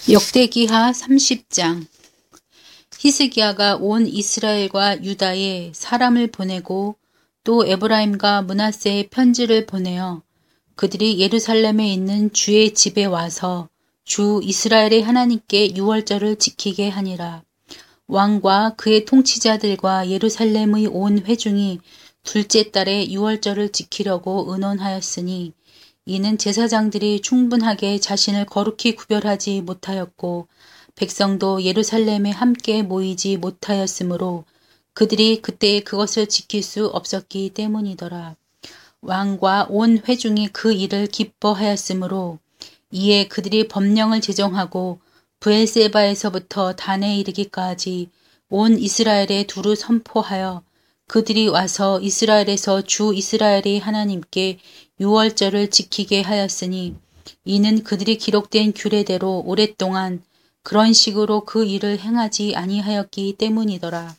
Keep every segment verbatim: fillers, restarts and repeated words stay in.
역대기하 삼십 장. 히스기야가 온 이스라엘과 유다에 사람을 보내고 또 에브라임과 므낫세에 편지를 보내어 그들이 예루살렘에 있는 주의 집에 와서 주 이스라엘의 하나님께 유월절을 지키게 하니라. 왕과 그의 통치자들과 예루살렘의 온 회중이 둘째 달에 유월절을 지키려고 의논하였으니 이는 제사장들이 충분하게 자신을 거룩히 구별하지 못하였고 백성도 예루살렘에 함께 모이지 못하였으므로 그들이 그때 그것을 지킬 수 없었기 때문이더라. 왕과 온 회중이 그 일을 기뻐하였으므로 이에 그들이 법령을 제정하고 브엘세바에서부터 단에 이르기까지 온 이스라엘에 두루 선포하여 그들이 와서 이스라엘에서 주 이스라엘의 하나님께 유월절을 지키게 하였으니 이는 그들이 기록된 규례대로 오랫동안 그런 식으로 그 일을 행하지 아니하였기 때문이더라.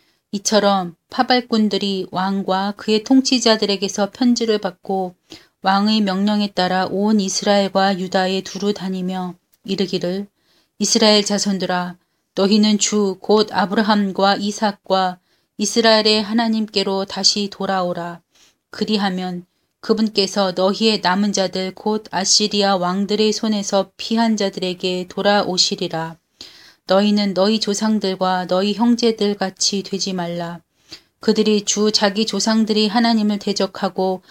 이처럼 파발꾼들이 왕과 그의 통치자들에게서 편지를 받고 왕의 명령에 따라 온 이스라엘과 유다에 두루 다니며 이르기를 이스라엘 자손들아 너희는 주 곧 아브라함과 이삭과 이스라엘의 하나님께로 다시 돌아오라. 그리하면 그분께서 너희의 남은 자들 곧 아시리아 왕들의 손에서 피한 자들에게 돌아오시리라. 너희는 너희 조상들과 너희 형제들 같이 되지 말라. 그들이 주 자기 조상들이 하나님을 대적하고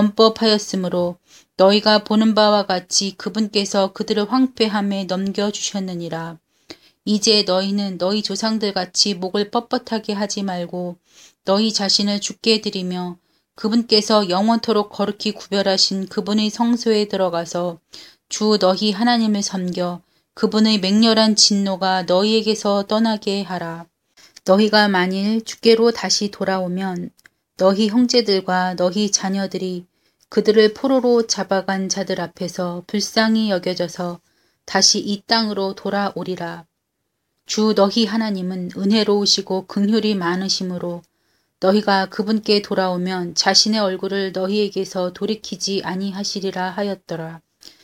범법하였으므로 너희가 보는 바와 같이 그분께서 그들을 황폐함에 넘겨주셨느니라. 이제 너희는 너희 조상들 같이 목을 뻣뻣하게 하지 말고 너희 자신을 주께 드리며 그분께서 영원토록 거룩히 구별하신 그분의 성소에 들어가서 주 너희 하나님을 섬겨 그분의 맹렬한 진노가 너희에게서 떠나게 하라. 너희가 만일 주께로 다시 돌아오면 너희 형제들과 너희 자녀들이 그들을 포로로 잡아간 자들 앞에서 불쌍히 여겨져서 다시 이 땅으로 돌아오리라. 주 너희 하나님은 은혜로우시고 긍휼이 많으시므로 너희가 그분께 돌아오면 자신의 얼굴을 너희에게서 돌이키지 아니하시리라 하였더라.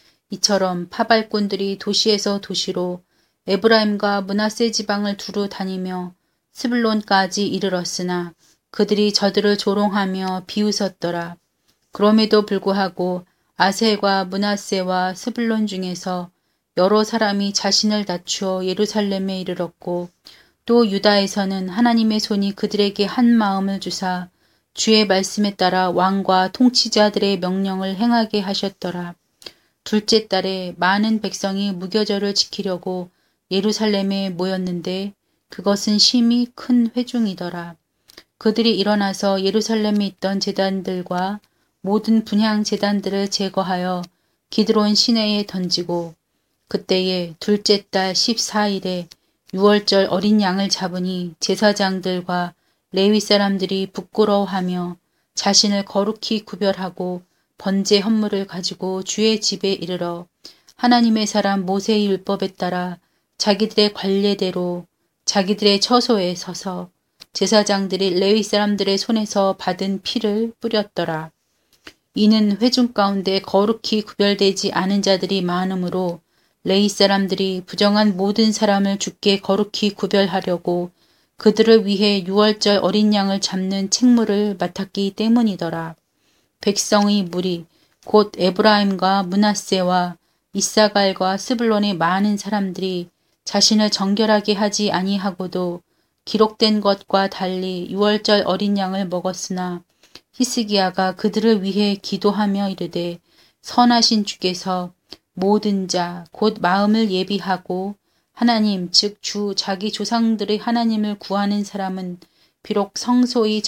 이처럼 파발꾼들이 도시에서 도시로 에브라임과 므낫세 지방을 두루 다니며 스불론까지 이르렀으나 그들이 저들을 조롱하며 비웃었더라. 그럼에도 불구하고 아셀과 므낫세와 스불론 중에서 여러 사람이 자신을 낮추어 예루살렘에 이르렀고 또 유다에서는 하나님의 손이 그들에게 한 마음을 주사 주의 말씀에 따라 왕과 통치자들의 명령을 행하게 하셨더라. 둘째 달에 많은 백성이 무교절을 지키려고 예루살렘에 모였는데 그것은 심히 큰 회중이더라. 그들이 일어나서 예루살렘에 있던 제단들과 모든 분향 제단들을 제거하여 기드론 시내에 던지고 그때에 둘째 달 십사 일에 유월절 어린 양을 잡으니 제사장들과 레위 사람들이 부끄러워하며 자신을 거룩히 구별하고 번제 헌물을 가지고 주의 집에 이르러 하나님의 사람 모세의 율법에 따라 자기들의 관례대로 자기들의 처소에 서서 제사장들이 레위 사람들의 손에서 받은 피를 뿌렸더라. 이는 회중 가운데 거룩히 구별되지 않은 자들이 많으므로 레위 사람들이 부정한 모든 사람을 주께 거룩히 구별하려고 그들을 위해 유월절 어린 양을 잡는 책무를 맡았기 때문이더라. 백성의 무리 곧 에브라임과 므낫세와 이사갈과 스불론의 많은 사람들이 자신을 정결하게 하지 아니하고도 기록된 것과 달리 유월절 어린 양을 먹었으나 히스기야가 그들을 위해 기도하며 이르되 선하신 주께서 모든 자 곧 마음을 예비하고 하나님 즉 주 자기 조상들의 하나님을 구하는 사람은 비록 성소의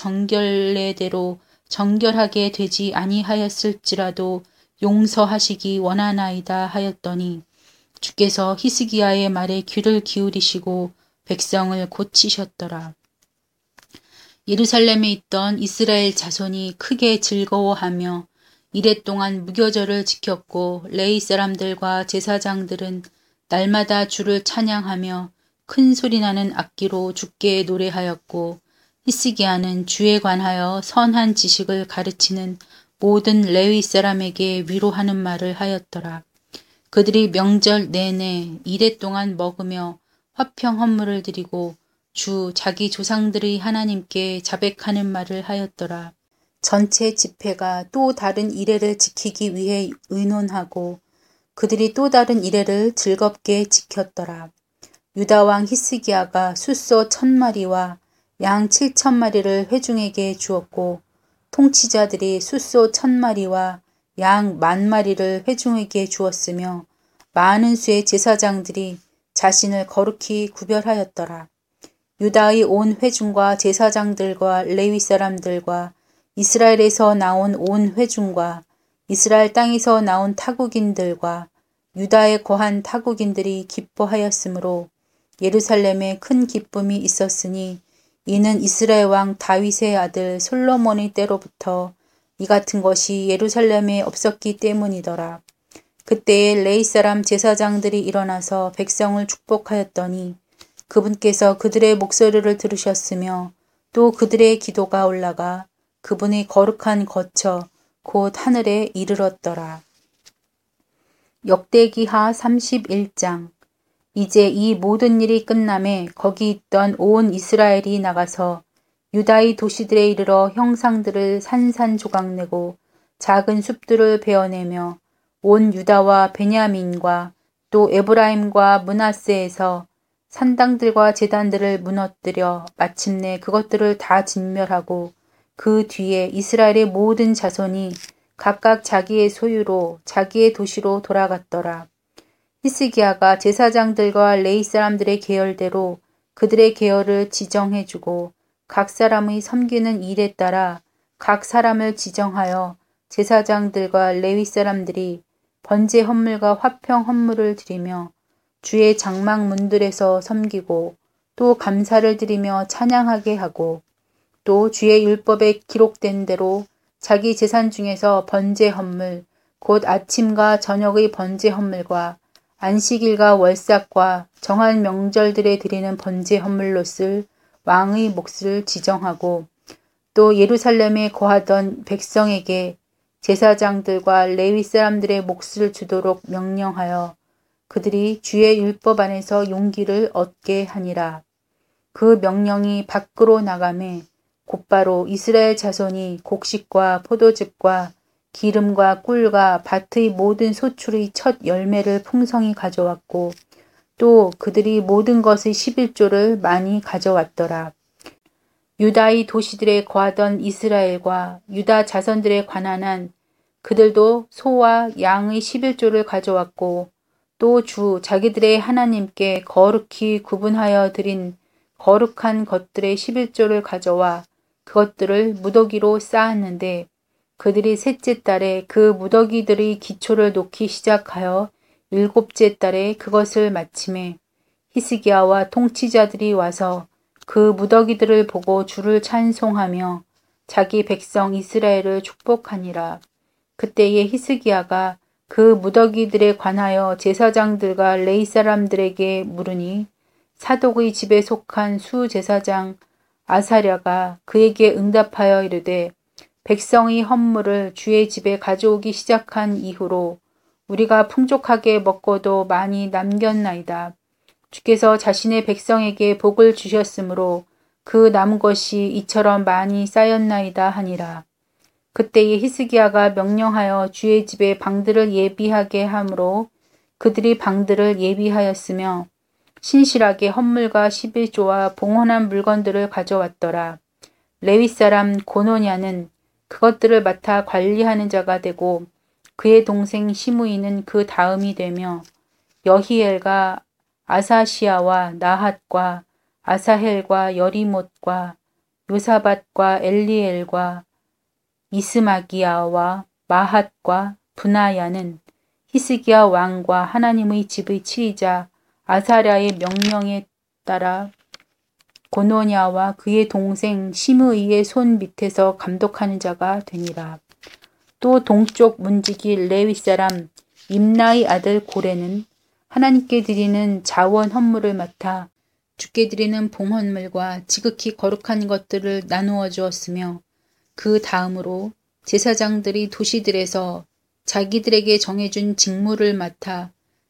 정결례대로 정결하게 되지 아니하였을지라도 용서하시기 원하나이다 하였더니 주께서 히스기야의 말에 귀를 기울이시고 백성을 고치셨더라. 예루살렘에 있던 이스라엘 자손이 크게 즐거워하며 이랫동안 무교절을 지켰고 레위 사람들과 제사장들은 날마다 주를 찬양하며 큰 소리나는 악기로 주께 노래하였고 히스기야는 주에 관하여 선한 지식을 가르치는 모든 레위 사람에게 위로하는 말을 하였더라. 그들이 명절 내내 이래 동안 먹으며 화평 헌물을 드리고 주 자기 조상들의 하나님께 자백하는 말을 하였더라. 전체 집회가 또 다른 이레를 지키기 위해 의논하고 그들이 또 다른 이레를 즐겁게 지켰더라. 유다왕 히스기야가 숫소 천 마리와 양 칠천 마리를 회중에게 주었고 통치자들이 숫소 천 마리와 양 만 마리를 회중에게 주었으며 많은 수의 제사장들이 자신을 거룩히 구별하였더라. 유다의 온 회중과 제사장들과 레위 사람들과 이스라엘에서 나온 온 회중과 이스라엘 땅에서 나온 타국인들과 유다에 거한 타국인들이 기뻐하였으므로 예루살렘에 큰 기쁨이 있었으니 이는 이스라엘 왕 다윗의 아들 솔로몬의 때로부터 이 같은 것이 예루살렘에 없었기 때문이더라. 그때에 레위 사람 제사장들이 일어나서 백성을 축복하였더니 그분께서 그들의 목소리를 들으셨으며 또 그들의 기도가 올라가 그분의 거룩한 거처 곧 하늘에 이르렀더라. 역대기하 삼십일 장. 이제 이 모든 일이 끝남에 거기 있던 온 이스라엘이 나가서 유다의 도시들에 이르러 형상들을 산산조각내고 작은 숲들을 베어내며 온 유다와 베냐민과 또 에브라임과 므낫세에서 산당들과 제단들을 무너뜨려 마침내 그것들을 다 진멸하고 그 뒤에 이스라엘의 모든 자손이 각각 자기의 소유로 자기의 도시로 돌아갔더라. 히스기야가 제사장들과 레위 사람들의 계열대로 그들의 계열을 지정해주고 각 사람의 섬기는 일에 따라 각 사람을 지정하여 제사장들과 레위 사람들이 번제 헌물과 화평 헌물을 드리며 주의 장막문들에서 섬기고 또 감사를 드리며 찬양하게 하고 또 주의 율법에 기록된 대로 자기 재산 중에서 번제 헌물 곧 아침과 저녁의 번제 헌물과 안식일과 월삭과 정한 명절들에 드리는 번제 헌물로 쓸 왕의 몫을 지정하고 또 예루살렘에 거하던 백성에게 제사장들과 레위 사람들의 몫을 주도록 명령하여 그들이 주의 율법 안에서 용기를 얻게 하니라. 그 명령이 밖으로 나가매 곧바로 이스라엘 자손이 곡식과 포도즙과 기름과 꿀과 밭의 모든 소출의 첫 열매를 풍성히 가져왔고 또 그들이 모든 것의 십일조를 많이 가져왔더라. 유다의 도시들에 거하던 이스라엘과 유다 자손들에 관한 한 그들도 소와 양의 십일조를 가져왔고 또 주 자기들의 하나님께 거룩히 구분하여 드린 거룩한 것들의 십일조를 가져와 그것들을 무더기로 쌓았는데 그들이 셋째 달에 그 무더기들의 기초를 놓기 시작하여 일곱째 달에 그것을 마침에 히스기야와 통치자들이 와서 그 무더기들을 보고 주를 찬송하며 자기 백성 이스라엘을 축복하니라. 그때에 히스기야가 그 무더기들에 관하여 제사장들과 레위 사람들에게 물으니 사독의 집에 속한 수제사장 아사랴가 그에게 응답하여 이르되 백성의 헌물을 주의 집에 가져오기 시작한 이후로 우리가 풍족하게 먹고도 많이 남겼나이다. 주께서 자신의 백성에게 복을 주셨으므로 그 남은 것이 이처럼 많이 쌓였나이다 하니라. 그때에 히스기야가 명령하여 주의 집에 방들을 예비하게 하므로 그들이 방들을 예비하였으며 신실하게 헌물과 십일조와 봉헌한 물건들을 가져왔더라. 레위 사람 고노냐는 그것들을 맡아 관리하는 자가 되고 그의 동생 시므이는 그 다음이 되며 여히엘과 아사시아와 나핫과 아사헬과 여리못과 요사밧과 엘리엘과 이스마기야와 마핫과 분하야는 히스기야 왕과 하나님의 집의 치리자 아사랴의 명령에 따라 고노냐와 그의 동생 시므이의 손 밑에서 감독하는 자가 되니라. 또 동쪽 문지기 레위 사람 임나의 아들 고레는 하나님께 드리는 자원 헌물을 맡아 주께 드리는 봉헌물과 지극히 거룩한 것들을 나누어 주었으며 그 다음으로 제사장들이 도시들에서 자기들에게 정해준 직무를 맡아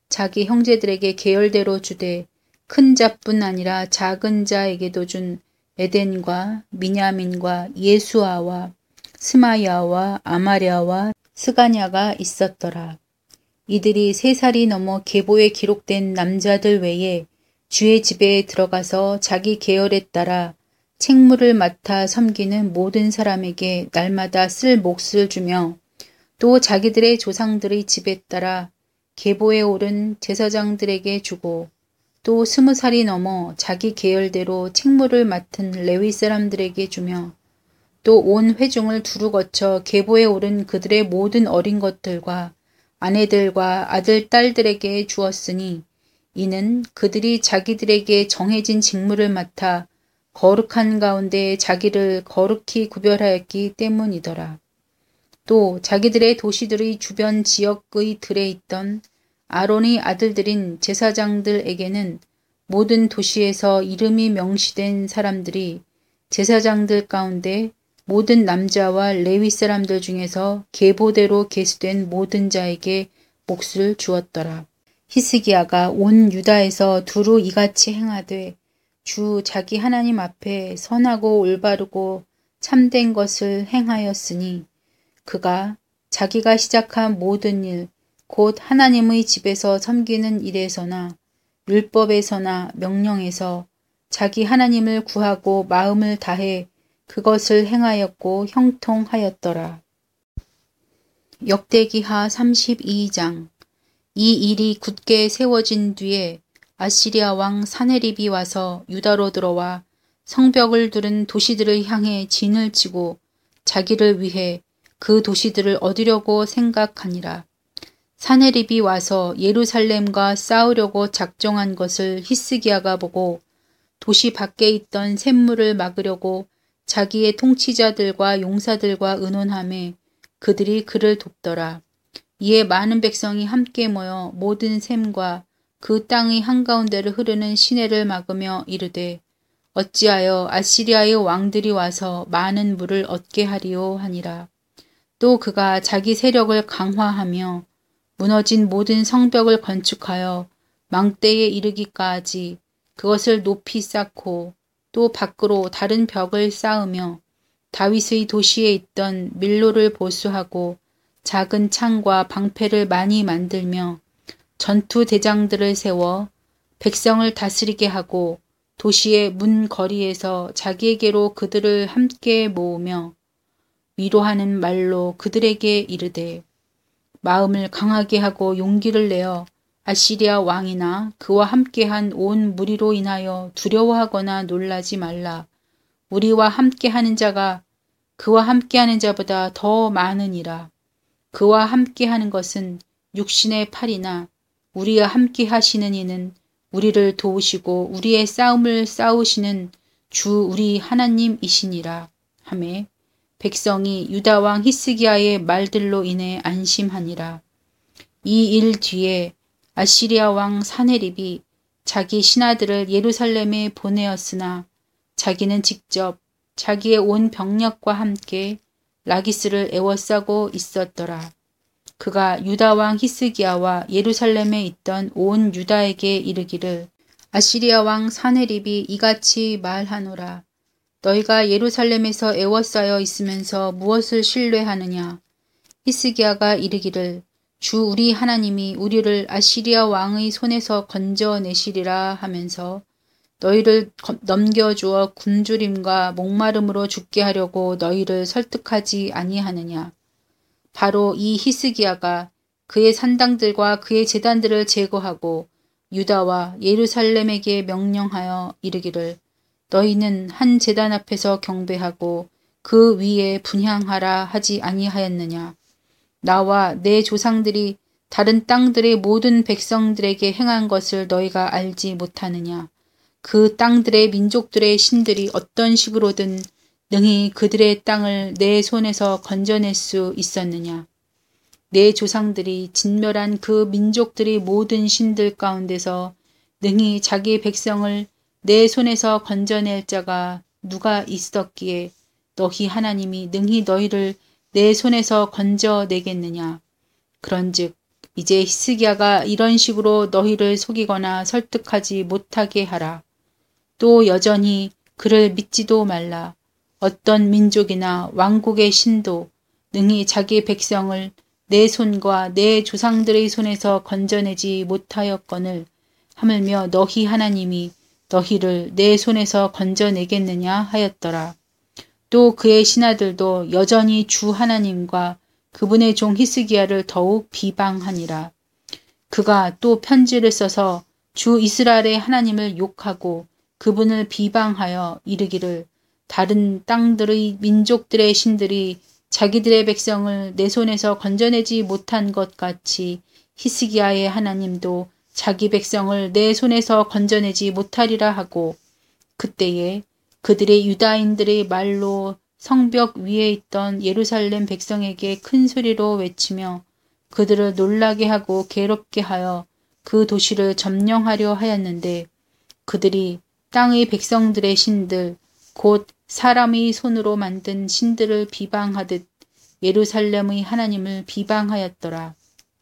자기 형제들에게 계열대로 주되 큰 자뿐 아니라 작은 자에게도 준 에덴과 미냐민과 예수아와 스마야와 아마랴와 스가냐가 있었더라. 이들이 세 살이 넘어 계보에 기록된 남자들 외에 주의 집에 들어가서 자기 계열에 따라 책무를 맡아 섬기는 모든 사람에게 날마다 쓸 몫을 주며 또 자기들의 조상들의 집에 따라 계보에 오른 제사장들에게 주고 또 스무 살이 넘어 자기 계열대로 책무를 맡은 레위 사람들에게 주며 또 온 회중을 두루 거쳐 계보에 오른 그들의 모든 어린 것들과 아내들과 아들, 딸들에게 주었으니 이는 그들이 자기들에게 정해진 직무를 맡아 거룩한 가운데 자기를 거룩히 구별하였기 때문이더라. 또 자기들의 도시들의 주변 지역의 들에 있던 아론의 아들들인 제사장들에게는 모든 도시에서 이름이 명시된 사람들이 제사장들 가운데 모든 남자와 레위 사람들 중에서 계보대로 계수된 모든 자에게 몫을 주었더라. 히스기야가 온 유다에서 두루 이같이 행하되 주 자기 하나님 앞에 선하고 올바르고 참된 것을 행하였으니 그가 자기가 시작한 모든 일, 곧 하나님의 집에서 섬기는 일에서나 율법에서나 명령에서 자기 하나님을 구하고 마음을 다해 그것을 행하였고 형통하였더라. 역대기하 삼십이 장. 이 일이 굳게 세워진 뒤에 아시리아 왕 사네립이 와서 유다로 들어와 성벽을 두른 도시들을 향해 진을 치고 자기를 위해 그 도시들을 얻으려고 생각하니라. 사네립이 와서 예루살렘과 싸우려고 작정한 것을 히스기야가 보고 도시 밖에 있던 샘물을 막으려고 자기의 통치자들과 용사들과 의논하매 그들이 그를 돕더라. 이에 많은 백성이 함께 모여 모든 샘과 그 땅의 한가운데를 흐르는 시내를 막으며 이르되 어찌하여 아시리아의 왕들이 와서 많은 물을 얻게 하리오 하니라. 또 그가 자기 세력을 강화하며 무너진 모든 성벽을 건축하여 망대에 이르기까지 그것을 높이 쌓고 또 밖으로 다른 벽을 쌓으며 다윗의 도시에 있던 밀로를 보수하고 작은 창과 방패를 많이 만들며 전투 대장들을 세워 백성을 다스리게 하고 도시의 문 거리에서 자기에게로 그들을 함께 모으며 위로하는 말로 그들에게 이르되 마음을 강하게 하고 용기를 내어 아시리아 왕이나 그와 함께한 온 무리로 인하여 두려워하거나 놀라지 말라. 우리와 함께하는 자가 그와 함께하는 자보다 더 많으니라. 그와 함께하는 것은 육신의 팔이나 우리와 함께하시는 이는 우리를 도우시고 우리의 싸움을 싸우시는 주 우리 하나님이시니라 하매 백성이 유다 왕 히스기야의 말들로 인해 안심하니라. 이 일 뒤에 아시리아 왕 사네립이 자기 신하들을 예루살렘에 보내었으나 자기는 직접 자기의 온 병력과 함께 라기스를 에워싸고 있었더라. 그가 유다 왕 히스기야와 예루살렘에 있던 온 유다에게 이르기를 아시리아 왕 사네립이 이같이 말하노라. 너희가 예루살렘에서 에워싸여 있으면서 무엇을 신뢰하느냐. 히스기야가 이르기를 주 우리 하나님이 우리를 아시리아 왕의 손에서 건져내시리라 하면서 너희를 넘겨주어 굶주림과 목마름으로 죽게 하려고 너희를 설득하지 아니하느냐. 바로 이 히스기야가 그의 산당들과 그의 제단들을 제거하고 유다와 예루살렘에게 명령하여 이르기를 너희는 한 제단 앞에서 경배하고 그 위에 분향하라 하지 아니하였느냐. 나와 내 조상들이 다른 땅들의 모든 백성들에게 행한 것을 너희가 알지 못하느냐. 그 땅들의 민족들의 신들이 어떤 식으로든 능히 그들의 땅을 내 손에서 건져낼 수 있었느냐. 내 조상들이 진멸한 그 민족들의 모든 신들 가운데서 능히 자기 백성을 내 손에서 건져낼 자가 누가 있었기에 너희 하나님이 능히 너희를 내 손에서 건져내겠느냐. 그런즉 이제 히스기야가 이런 식으로 너희를 속이거나 설득하지 못하게 하라. 또 여전히 그를 믿지도 말라. 어떤 민족이나 왕국의 신도 능히 자기 백성을 내 손과 내 조상들의 손에서 건져내지 못하였거늘 하물며 너희 하나님이 너희를 내 손에서 건져내겠느냐 하였더라. 또 그의 신하들도 여전히 주 하나님과 그분의 종 히스기야를 더욱 비방하니라. 그가 또 편지를 써서 주 이스라엘의 하나님을 욕하고 그분을 비방하여 이르기를 다른 땅들의 민족들의 신들이 자기들의 백성을 내 손에서 건져내지 못한 것 같이 히스기야의 하나님도 자기 백성을 내 손에서 건져내지 못하리라 하고 그때에 그들의 유다인들의 말로 성벽 위에 있던 예루살렘 백성에게 큰 소리로 외치며 그들을 놀라게 하고 괴롭게 하여 그 도시를 점령하려 하였는데 그들이 땅의 백성들의 신들 곧 사람의 손으로 만든 신들을 비방하듯 예루살렘의 하나님을 비방하였더라.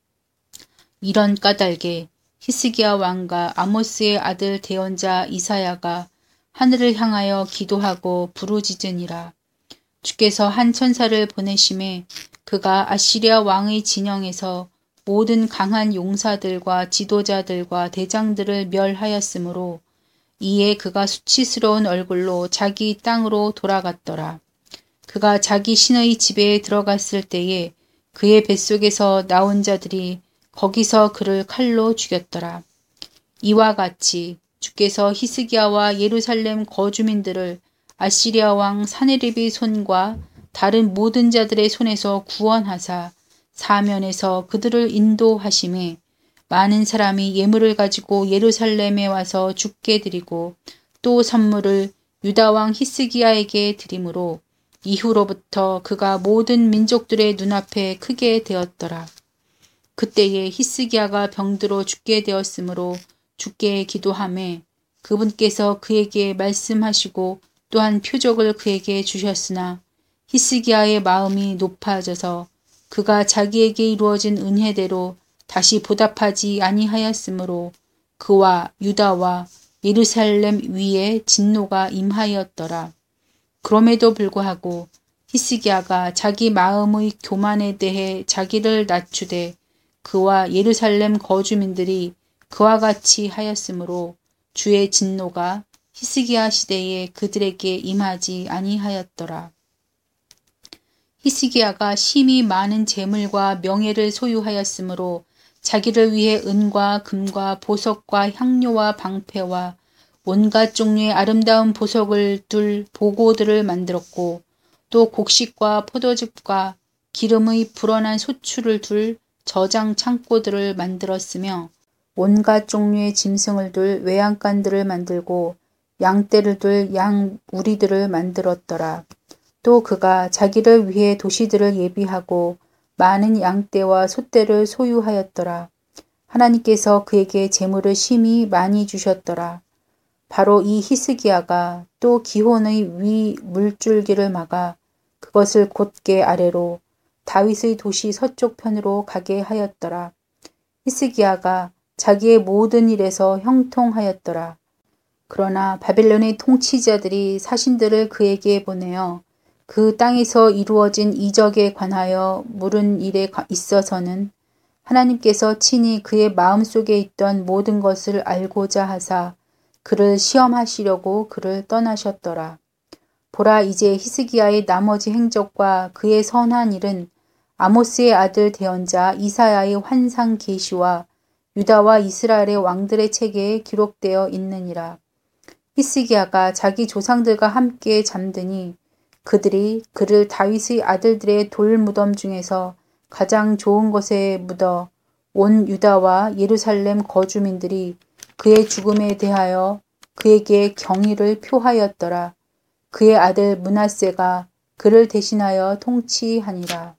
이런 까닭에 히스기야 왕과 아모스의 아들 대언자 이사야가 하늘을 향하여 기도하고 부르짖으니라. 주께서 한 천사를 보내심에 그가 아시리아 왕의 진영에서 모든 강한 용사들과 지도자들과 대장들을 멸하였으므로 이에 그가 수치스러운 얼굴로 자기 땅으로 돌아갔더라. 그가 자기 신의 집에 들어갔을 때에 그의 뱃속에서 나온 자들이 거기서 그를 칼로 죽였더라. 이와 같이 주께서 히스기야와 예루살렘 거주민들을 아시리아 왕 사네립의 손과 다른 모든 자들의 손에서 구원하사 사면에서 그들을 인도하심에 많은 사람이 예물을 가지고 예루살렘에 와서 주께 드리고 또 선물을 유다 왕 히스기야에게 드리므로 이후로부터 그가 모든 민족들의 눈앞에 크게 되었더라. 그때에 히스기야가 병들어 죽게 되었으므로 주께 기도하매 그분께서 그에게 말씀하시고 또한 표적을 그에게 주셨으나 히스기야의 마음이 높아져서 그가 자기에게 이루어진 은혜대로 다시 보답하지 아니하였으므로 그와 유다와 예루살렘 위에 진노가 임하였더라. 그럼에도 불구하고 히스기야가 자기 마음의 교만에 대해 자기를 낮추되 그와 예루살렘 거주민들이 그와 같이 하였으므로 주의 진노가 히스기야 시대에 그들에게 임하지 아니하였더라. 히스기야가 심히 많은 재물과 명예를 소유하였으므로 자기를 위해 은과 금과 보석과 향료와 방패와 온갖 종류의 아름다운 보석을 둘 보고들을 만들었고 또 곡식과 포도즙과 기름의 불어난 소출을 둘 저장 창고들을 만들었으며 온갖 종류의 짐승을 둘 외양간들을 만들고 양떼를 둘 양우리들을 만들었더라. 또 그가 자기를 위해 도시들을 예비하고 많은 양떼와 소떼를 소유하였더라. 하나님께서 그에게 재물을 심히 많이 주셨더라. 바로 이 히스기야가 또 기혼의 위 물줄기를 막아 그것을 곧게 아래로 다윗의 도시 서쪽 편으로 가게 하였더라. 히스기야가 자기의 모든 일에서 형통하였더라. 그러나 바벨론의 통치자들이 사신들을 그에게 보내어 그 땅에서 이루어진 이적에 관하여 물은 일에 있어서는 하나님께서 친히 그의 마음속에 있던 모든 것을 알고자 하사 그를 시험하시려고 그를 떠나셨더라. 보라, 이제 히스기야의 나머지 행적과 그의 선한 일은 아모스의 아들 대언자 이사야의 환상 계시와 유다와 이스라엘의 왕들의 책에 기록되어 있느니라. 히스기야가 자기 조상들과 함께 잠드니 그들이 그를 다윗의 아들들의 돌 무덤 중에서 가장 좋은 곳에 묻어 온 유다와 예루살렘 거주민들이 그의 죽음에 대하여 그에게 경의를 표하였더라. 그의 아들 므낫세가 그를 대신하여 통치하니라.